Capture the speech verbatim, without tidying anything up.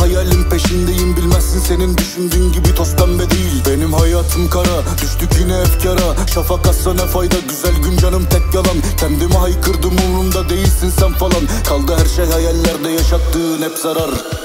hayalin peşindeyim, bilmezsin senin düşündüğün gibi toz pembe değil. Benim hayatım kara, düştük yine efkara. Şafak atsa ne fayda, güzel gün canım tek yalan. Kendimi haykırdım, umurumda değilsin sen falan. Kaldı her şey hayallerde, yaşattığın hep zarar.